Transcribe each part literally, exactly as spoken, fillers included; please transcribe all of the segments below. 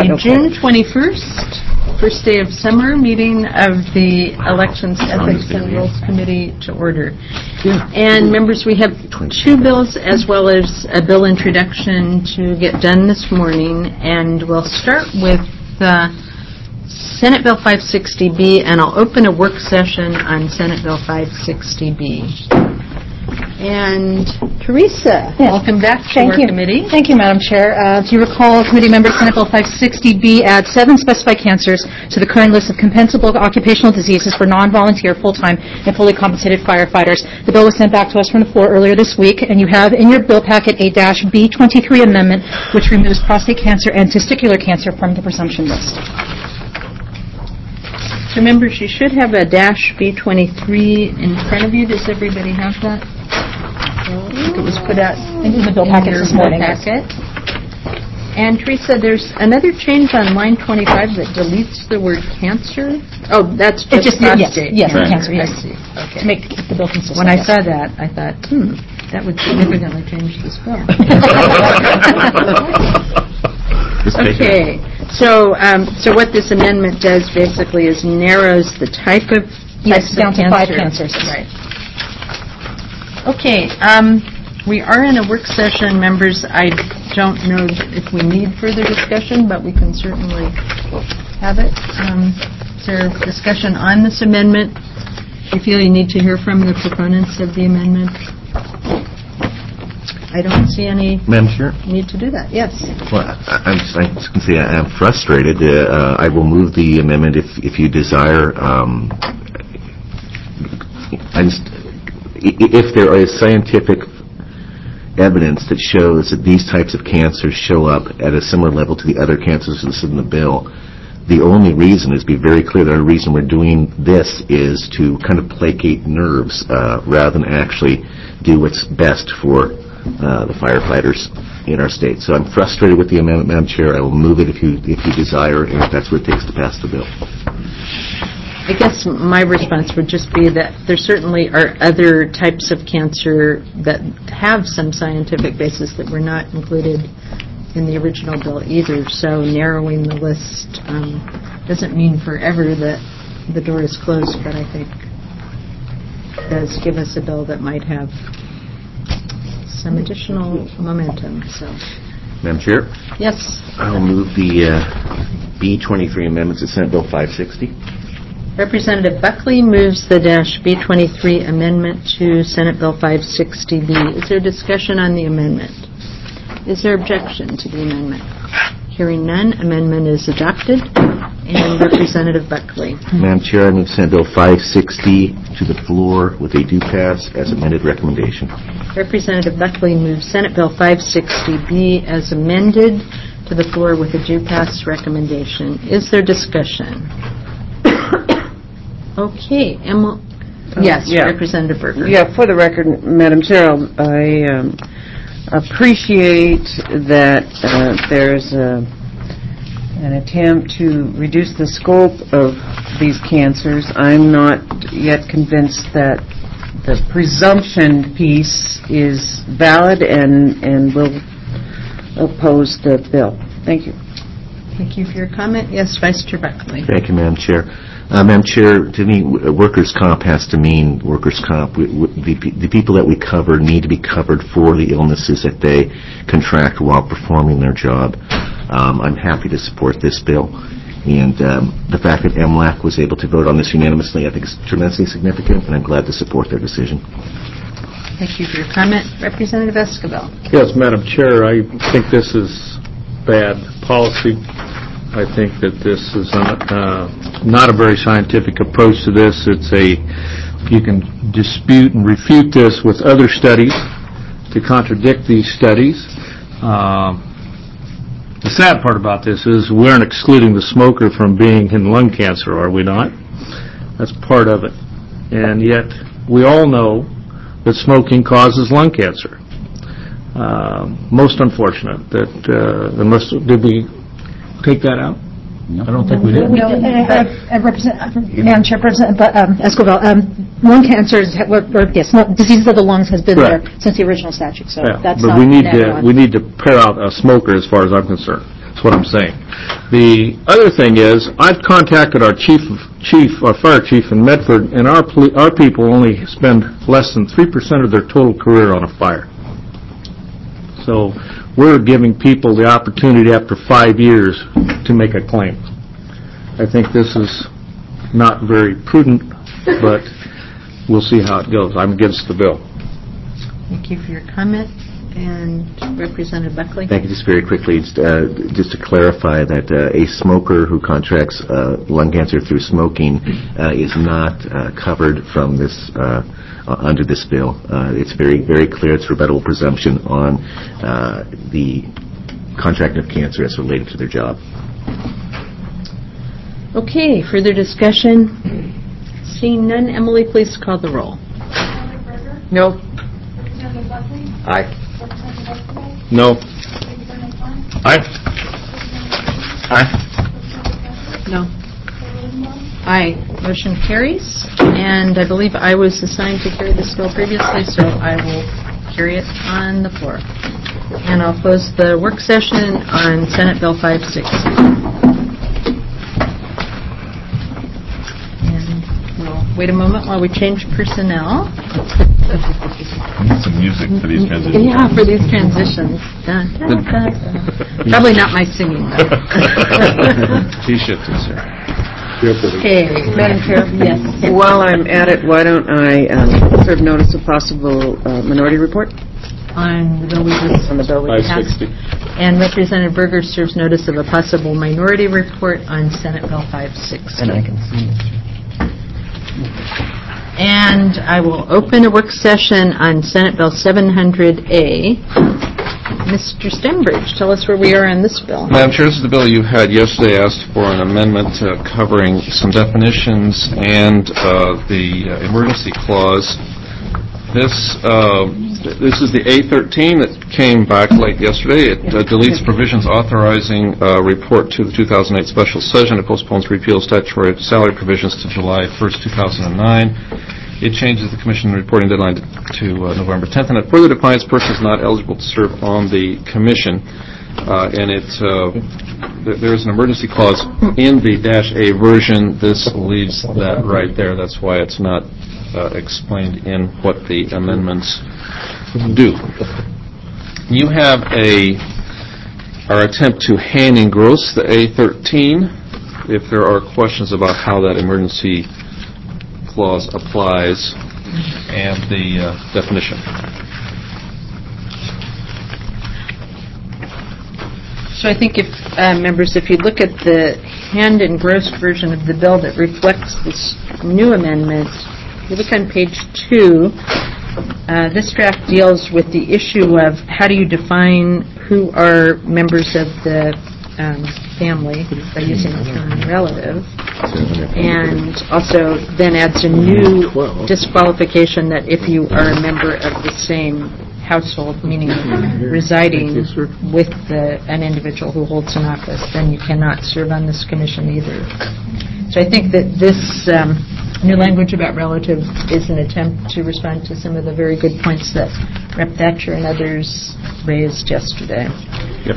The June twenty-first, first day of summer meeting of the Elections, Ethics, and Rules Committee to order. And members, we have two bills as well as a bill introduction to get done this morning. And we'll start with uh, Senate Bill five sixty B, and I'll open a work session on Senate Bill five sixty B. And Teresa, yes. Welcome back to Thank our you. committee. Thank you, Madam Chair. Uh, if you recall, committee members, Senate Bill five sixty B adds seven specified cancers to the current list of compensable occupational diseases for non-volunteer, full-time, and fully compensated firefighters. The bill was sent back to us from the floor earlier this week, and you have in your bill packet a B twenty-three amendment, which removes prostate cancer and testicular cancer from the presumption list. So members, you should have a dash B twenty-three in front of you. Does everybody have that? I think it was put out in the bill packet this morning. Packet. And Teresa, there's another change on line twenty-five that deletes the word cancer. Oh, that's just, just prostate. Yes, yes, right. Cancer, yes. I see. Okay. To make the bill consistent. When I yes. saw that, I thought, hmm, that would significantly change the spell. Okay. So, um, so what this amendment does basically is narrows the type of yes, down to cancer. five cancers. Right. Okay, um, we are in a work session, members. I don't know if we need further discussion, but we can certainly have it. Um, is there discussion on this amendment? Do you feel you need to hear from the proponents of the amendment? I don't see any Madam Chair? need to do that. Yes. Well, I, I'm just, I just can say I'm frustrated. Uh, I will move the amendment if, if you desire. Um, I just... If there is scientific evidence that shows that these types of cancers show up at a similar level to the other cancers listed in the bill, the only reason is be very clear that the reason we're doing this is to kind of placate nerves uh, rather than actually do what's best for uh, the firefighters in our state. So I'm frustrated with the amendment, Madam Chair. I will move it if you if you desire, and if that's what it takes to pass the bill. I guess my response would just be that there certainly are other types of cancer that have some scientific basis that were not included in the original bill either. So narrowing the list um, doesn't mean forever that the door is closed, but I think does give us a bill that might have some additional momentum. So, Madam Chair? Yes. I'll move the uh, B twenty-three amendments to Senate Bill five sixty. Representative Buckley moves the dash B twenty-three amendment to Senate Bill five sixty B. Is there discussion on the amendment? Is there objection to the amendment? Hearing none, amendment is adopted. And Representative Buckley. Madam Chair, I move Senate Bill five sixty to the floor with a due pass as amended recommendation. Representative Buckley moves Senate Bill five sixty B as amended to the floor with a due pass recommendation. Is there discussion? Okay, Emma. Yes, yeah. Representative Berger. Yeah, for the record, Madam Chair, I um, appreciate that uh, there's a, an attempt to reduce the scope of these cancers. I'm not yet convinced that the presumption piece is valid and, and will oppose the bill. Thank you. Thank you for your comment. Yes, Vice Chair Buckley. Thank you, Madam Chair. Uh, Madam Chair, to me, w- workers' comp has to mean workers' comp. We, we, the, the people that we cover need to be covered for the illnesses that they contract while performing their job. Um, I'm happy to support this bill. And um, the fact that M L A C was able to vote on this unanimously, I think is tremendously significant, and I'm glad to support their decision. Thank you for your comment. Representative Esquivel. Yes, Madam Chair, I think this is bad policy. I think that this is uh, not a very scientific approach to this. It's a, you can dispute and refute this with other studies to contradict these studies. Uh, the sad part about this is we aren't excluding the smoker from being in lung cancer, are we not? That's part of it. And yet we all know that smoking causes lung cancer. Uh, most unfortunate that uh, unless did we take that out? No. I don't think we did. No, uh, uh, uh, represent, uh, Madam Chair, President um, Esquivel, um, lung cancers, or, or yes, no, diseases of the lungs has been Correct. there since the original statute. So yeah, that's but not we need to on. we need to pair out a smoker as far as I'm concerned. That's what I'm saying. The other thing is, I've contacted our chief, of- chief, our fire chief in Medford, and our poli- our people only spend less than three percent of their total career on a fire. So we're giving people the opportunity after five years to make a claim. I think this is not very prudent, but we'll see how it goes. I'm against the bill. Thank you for your comment. And Representative Buckley? Thank you. Just very quickly, just, uh, just to clarify that uh, a smoker who contracts uh, lung cancer through smoking uh, is not uh, covered from this uh, uh, under this bill. Uh, it's very, very clear. It's rebuttable presumption on uh, the contracting of cancer as related to their job. Okay, further discussion? Seeing none, Emily, please call the roll. Representative Berger? No. Representative Buckley? Aye. Representative Escobedo? No. Representative Fund? Aye. Aye. No. Representative Aye. Motion carries. And I believe I was assigned to carry this bill previously, so I will carry it on the floor. And I'll close the work session on Senate Bill five sixty. And we'll wait a moment while we change personnel. Some music for these transitions. Yeah, for these transitions. Dun, dun, dun, dun. Probably not my singing, though. He shifted, sir. Okay, Madam Chair, yes. While I'm at it, why don't I um, serve notice of possible uh, minority report On the bill we just on the bill we five passed? sixty. And Representative Berger serves notice of a possible minority report on Senate Bill five sixty. And I can see it. And I will open a work session on Senate Bill seven hundred A. Mister Stenbridge, tell us where we are on this bill. Madam Chair, this is the bill you had yesterday, asked for an amendment uh, covering some definitions and uh, the uh, emergency clause. This uh, this is the A thirteen that came back late yesterday. It uh, deletes provisions authorizing uh, report to the two thousand eight special session. It postpones repeal statutory salary provisions to July first, two thousand nine. It changes the commission reporting deadline to uh, November tenth, and it further defines persons not eligible to serve on the commission. Uh, and it uh, th- there is an emergency clause in the dash A version. This leaves that right there. That's why it's not uh, explained in what the amendments do. You have a our attempt to hand engross the A thirteen. If there are questions about how that emergency clause applies and the uh, definition. So I think if, uh, members, if you look at the hand-engrossed version of the bill that reflects this new amendment, if you look on page two, uh, this draft deals with the issue of how do you define who are members of the um, family by using the term relative, and also then adds a new disqualification that if you are a member of the same household, meaning residing with the, an individual who holds an office, then you cannot serve on this commission either. So I think that this um, new language about relative is an attempt to respond to some of the very good points that Representative Thatcher and others raised yesterday. Yep.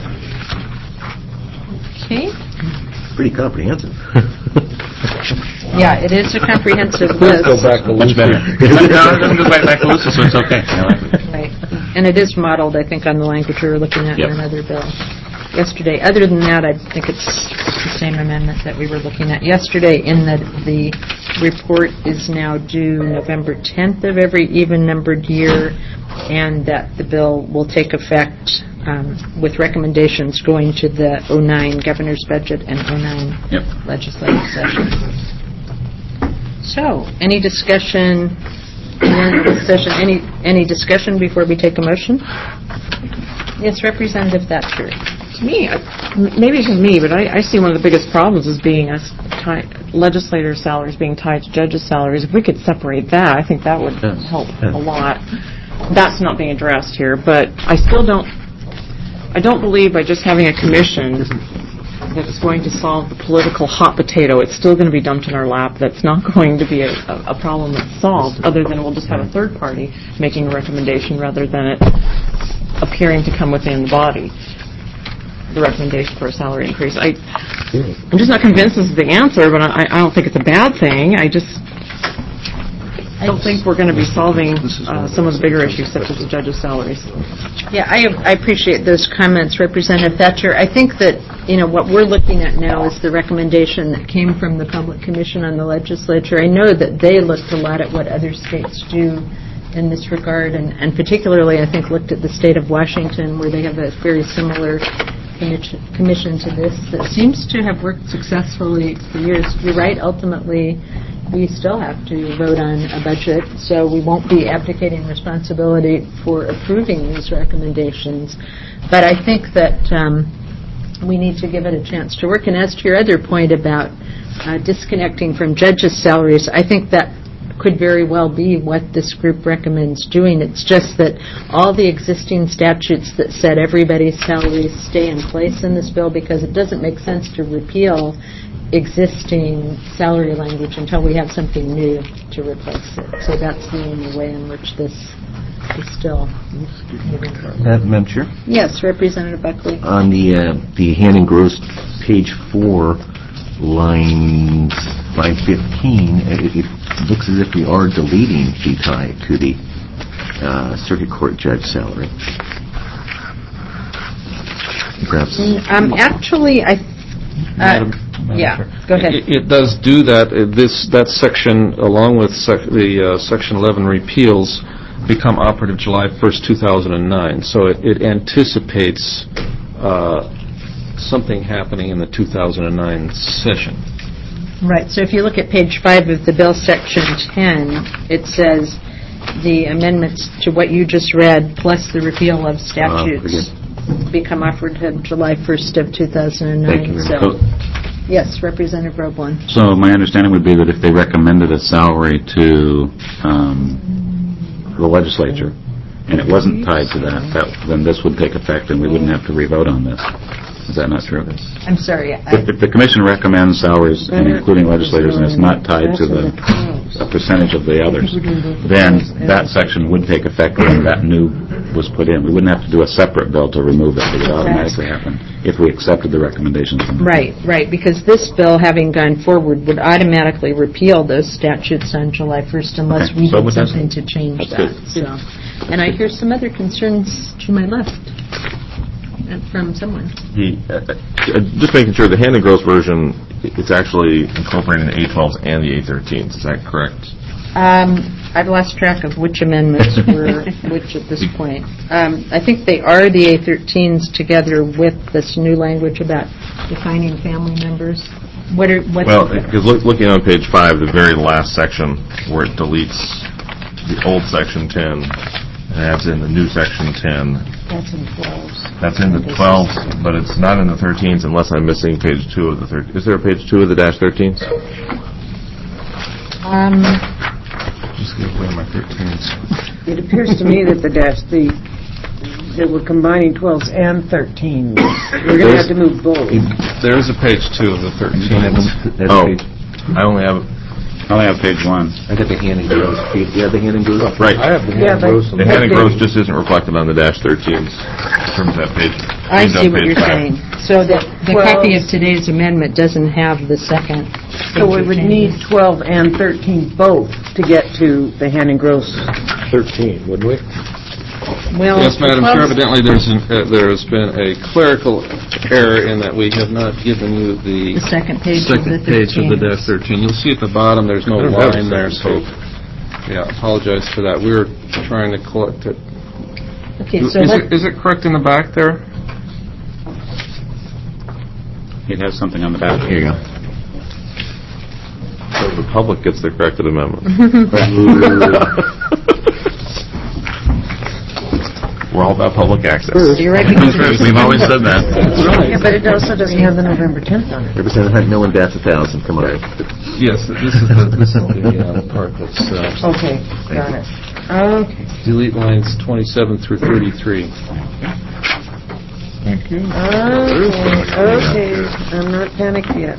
Okay. Pretty comprehensive. Yeah, it is a comprehensive Please list. go back to Much better. No, it doesn't go back to Lucy, so it's okay. Right. And it is modeled, I think, on the language we were looking at Yep. in another bill yesterday. Other than that, I think it's the same amendment that we were looking at yesterday, in that the report is now due November tenth of every even-numbered year, and that the bill will take effect um, with recommendations going to the oh nine governor's budget and oh nine Yep. legislative session. So, any discussion, session, any any discussion before we take a motion? Yes, Representative Thatcher. To me, uh, m- maybe it's just me, but I, I see one of the biggest problems as being us tie, legislators' salaries being tied to judges' salaries. If we could separate that, I think that would Yes. help Yeah. a lot. That's not being addressed here, but I still don't. I don't believe by just having a commission that it's going to solve the political hot potato. It's still going to be dumped in our lap. That's not going to be a, a, a problem that's solved, other than we'll just have a third party making a recommendation rather than it appearing to come within the body. the recommendation for a salary increase. I, I'm just not convinced this is the answer, but I, I don't think it's a bad thing. I just don't think we're going to be solving uh, some of the bigger issues, such as the judges' salaries. Yeah, I, I appreciate those comments, Representative Thatcher. I think that, you know, what we're looking at now is the recommendation that came from the Public Commission on the Legislature. I know that they looked a lot at what other states do in this regard, and, and particularly, I think, looked at the state of Washington, where they have a very similar commission, commission to this that seems to have worked successfully for years. You're right, ultimately, we still have to vote on a budget, so we won't be abdicating responsibility for approving these recommendations. But I think that um, we need to give it a chance to work. And as to your other point about uh, disconnecting from judges' salaries, I think that could very well be what this group recommends doing. It's just that all the existing statutes that set everybody's salaries stay in place in this bill, because it doesn't make sense to repeal existing salary language until we have something new to replace it. So that's the only way in which this is still moving forward. Madam Chair? Yes, Representative Buckley. On the uh, the hand engrossed page four, lines line fifteen, it, it looks as if we are deleting the tie to the uh, circuit court judge salary. Perhaps. Um, actually, I. Uh, yeah, go ahead. It, it does do that. Uh, This that section, along with sec, the uh, Section eleven repeals, become operative July first, two thousand nine. So it, it anticipates uh, something happening in the two thousand nine session. Right. So if you look at page five of the bill, section ten, it says the amendments to what you just read, plus the repeal of statutes, uh, become operative July first of two thousand nine. Thank you. So, yes, Representative Roblin. So my understanding would be that if they recommended a salary to um, the legislature, and it wasn't tied to that, that, then this would take effect and we wouldn't have to re-vote on this. Is that not true? I'm sorry. I, If, if the commission recommends salaries, and including legislators, and it's not tied to the a percentage of the others, then that section would take effect when that new was put in. We wouldn't have to do a separate bill to remove it. It would automatically happen if we accepted the recommendations. From the right, right, because this bill, having gone forward, would automatically repeal those statutes on July first unless we So did would that- something to change that's that. good. So, and I hear some other concerns to my left uh, from someone. The, uh, uh, just making sure, the hand and gross version, it's actually incorporating the A twelves and the A thirteens, is that correct? Um, I've lost track of which amendments were which at this point. Um, I think they are the A thirteens together with this new language about defining family members. What are, what's Well, the, because look, looking on page five, the very last section, where it deletes the old section ten and adds in the new section ten. That's in twelves. That's in the twelves, but it's not in the thirteens unless I'm missing page two of the thir- Is there a page two of the dash thirteens? um, Just give away my thirteens. It appears to me that the dash, the, that we're combining twelves and thirteens. We're going to have to move both. There is a page two of the thirteens. That's Oh, page- I only have, I only have page one. I got the hand engrossed. Do you have the hand engrossed? right. I have the Yeah, hand but- gross. The hand and gross just isn't reflected on the dash thirteens in terms of that page. I Page on see what page you're five. saying. So the, the Well- copy of today's amendment doesn't have the second. So we would need twelve and thirteen both to get to the hand and gross. thirteen, wouldn't we? Well, Yes, Madam the Chair, twelve evidently there's an, uh, there has been a clerical error in that we have not given you the The second page of the second page of the thirteen. dash thirteen. You'll see at the bottom, there's no I don't have a line there, so, second yeah, apologize for that. We were trying to collect it. Okay, Is so let, it, is it correct in the back there? It has something on the back. Here you go. So the public gets the corrected amendment. We're all about public access. you're recognizing. We've always said that. Yeah, but it also doesn't have the November tenth on it. Representative Hunt, no one bats a thousand. Come on. Yes, this is the, this is the uh, part that's, uh, Okay, got it. Okay. delete lines twenty-seven through thirty-three. Thank you. Okay, okay. I'm not panicked yet.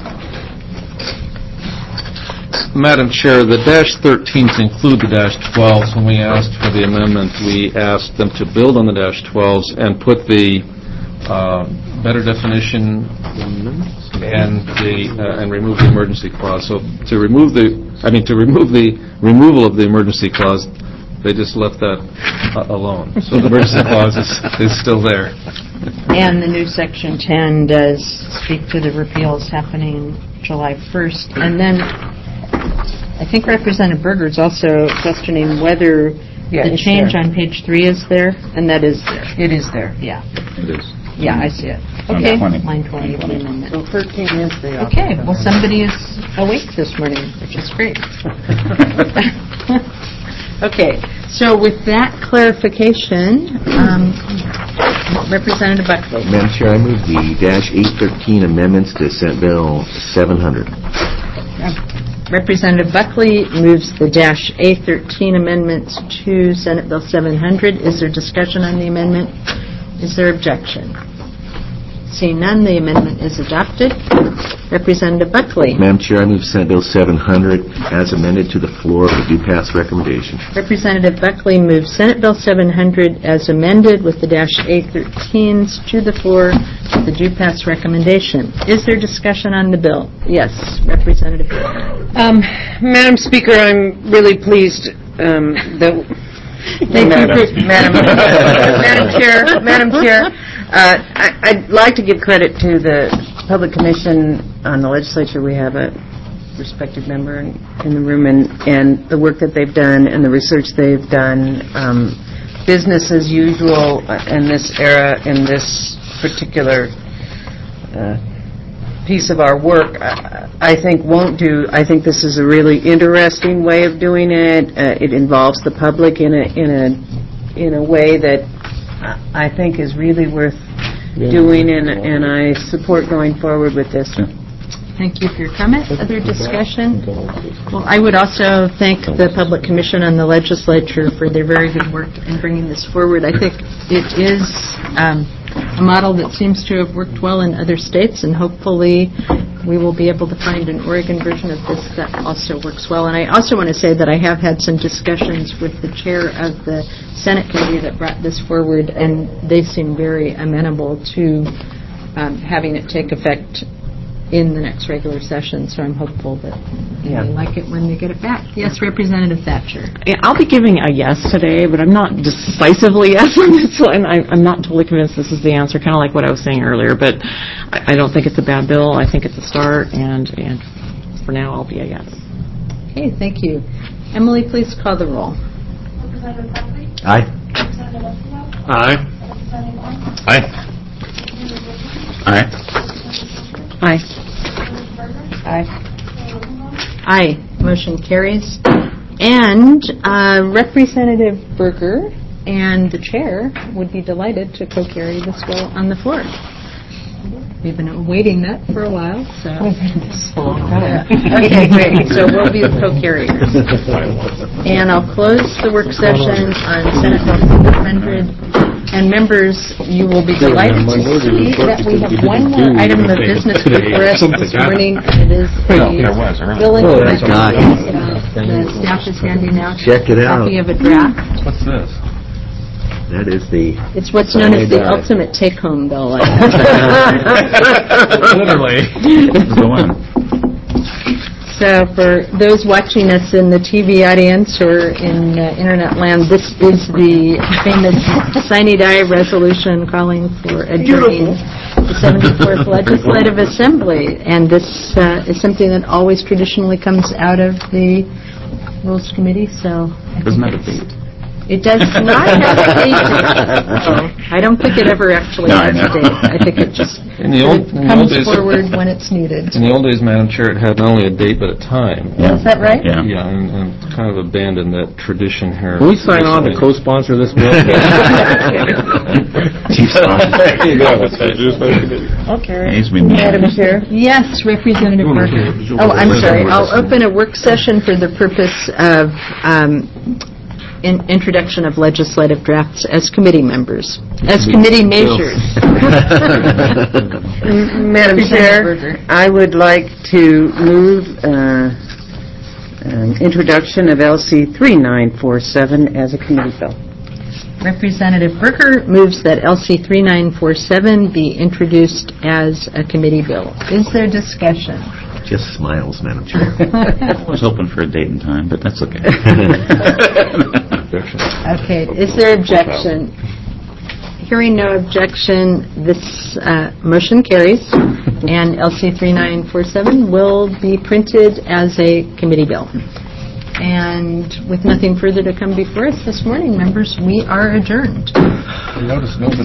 Madam Chair, the dash thirteens include the dash twelves. When we asked for the amendment, we asked them to build on the dash twelves and put the uh, better definition and the, uh, and remove the emergency clause. So to remove the, I mean, to remove the removal of the emergency clause, they just left that uh, alone. So the emergency clause is, is still there. And the new Section ten does speak to the repeals happening July first. And then I think Representative Berger is also questioning whether Yeah, the it's change there. on page three is there, and that is there. It is there. Yeah, It is. yeah, I see it. On Okay, twenty. line twenty, the amendment. So thirteen is the... Okay, well, somebody is awake this morning, which is great. Okay, so with that clarification, um, Representative Buckley. Madam Chair, I move the dash eight thirteen amendments to Senate Bill seven hundred. Representative Buckley moves the dash A thirteen amendments to Senate Bill seven hundred. Is there discussion on the amendment? Is there objection? Seeing none, the amendment is adopted. Representative Buckley. Madam Chair, I move Senate Bill seven hundred as amended to the floor with a due pass recommendation. Representative Buckley moves Senate Bill seven hundred as amended with the dash A thirteens to the floor with the due pass recommendation. Is there discussion on the bill? Yes, Representative Buckley. Um, Madam Speaker, I'm really pleased um, that... Thank you Madam, for- Madam, Madam Chair, Madam Chair, uh, I, I'd like to give credit to the Public Commission on the legislature. We have a respected member in, in the room, and, and the work that they've done and the research they've done. Um, business as usual in this era, in this particular uh, piece of our work, I, I think won't do. I think this is a really interesting way of doing it. Uh, it involves the public in a in a in a way that I think is really worth doing, and and I support going forward with this. Thank you for your comment. Other discussion? Well, I would also thank the Public Commission and the legislature for their very good work in bringing this forward. I think it is um, a model that seems to have worked well in other states, and hopefully we will be able to find an Oregon version of this that also works well. And I also want to say that I have had some discussions with the chair of the Senate committee that brought this forward, and they seem very amenable to um, having it take effect in the next regular session, so I'm hopeful that they Yeah. like it when they get it back. Yes, Representative Thatcher. Yeah, I'll be giving a yes today, but I'm not decisively yes on this one. I, I'm not totally convinced this is the answer, kind of like what I was saying earlier, but I, I don't think it's a bad bill. I think it's a start, and, and for now, I'll be a yes. Okay, thank you. Emily, please call the roll. Representative Buckley? Aye. Representative Espinola? Aye. Representative Wong? Aye. Representative Berger? Aye. Aye. Representative Berger? Aye. Mayor Rosenbaum? Aye. Motion carries. And uh, Representative Berger and the chair would be delighted to co-carry this bill on the floor. We've been awaiting that for a while, so... Okay, great. So we'll be the co-carriers. And I'll close the work session on Senate Bill seven hundred. And members, you will be delighted to see that we have one more item of business before us this morning, and it is the billing. Oh, that's nice. The staff is handing out Check it a out. copy of a draft. What's this? That is the... It's what's known as the Signed, uh, ultimate take-home bill. Literally. Go on. So for those watching us in the T V audience or in uh, Internet land, this is the famous sine die resolution calling for adjourning the seventy-fourth Legislative Assembly. And this uh, is something that always traditionally comes out of the Rules Committee, so... I Doesn't think have a it's- date. It does not have a date. So I don't think it ever actually No, I has a know. date. I think it just In the old, in the comes old days, forward when it's needed. in the old days, Madam Chair, it had not only a date but a time. Yeah. Is that right? Yeah. Yeah, and, and kind of abandoned that tradition here. Can we sign on to co-sponsor this bill? Chief sponsor. There you go. That's Okay. Needs to be moved. Madam Chair? Yes, Representative Parker. Oh, I'm sorry. I'll open a work session for the purpose of um, in- introduction of legislative drafts as committee members, as committee measures. Madam Chair, Berger. I would like to move uh, um, introduction of L C three nine four seven as a committee bill. Representative Berger moves that L C three nine four seven be introduced as a committee bill. Is there discussion? Just smiles, Madam Chair. I was hoping for a date and time, but that's okay. Okay, is there objection? Hearing no objection, this uh, motion carries, and L C three nine four seven will be printed as a committee bill. And with nothing further to come before us this morning, members, we are adjourned. Notice nobody